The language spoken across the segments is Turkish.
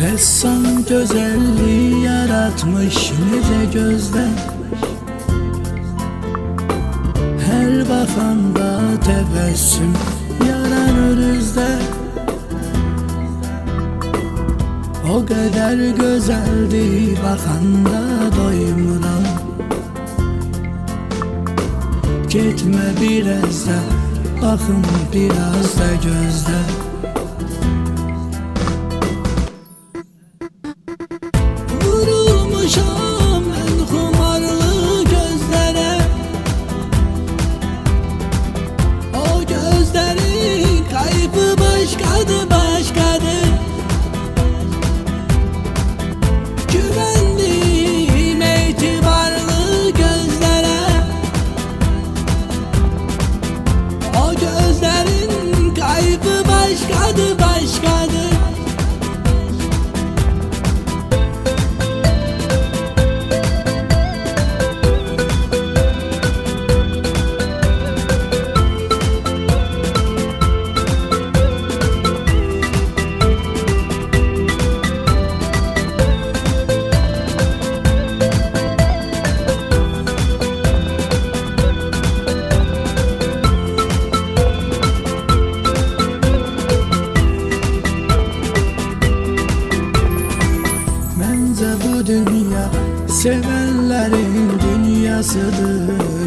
Ressam güzelliği yaratmış nice gözler, her bakanda tebessüm yaranır yüzde. O kadar güzeldi bakanda doymuram. Gitme biraz da, bakın biraz da gözle. Vurulmuşam en kumarlı gözlere, o gözlerin kaybı başkadır, başkadır. Güvendiğim itibarlı gözlere, o gözlerin kaybı başkadır, başkadır. Bu dünya sevenlerin dünyasıdır.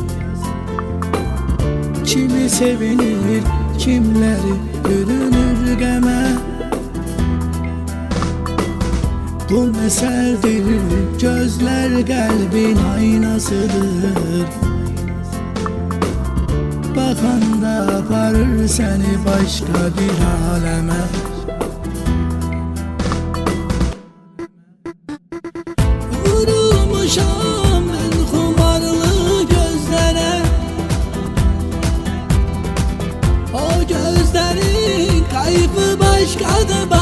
Kimi sevinir, kimleri bürünür geme. Bu meseldir, gözler kalbin aynasıdır. Bakan da aparır seni başka bir aleme. Vurulmuşam en kumarlı gözlere, o gözlerin kaybı başkadır.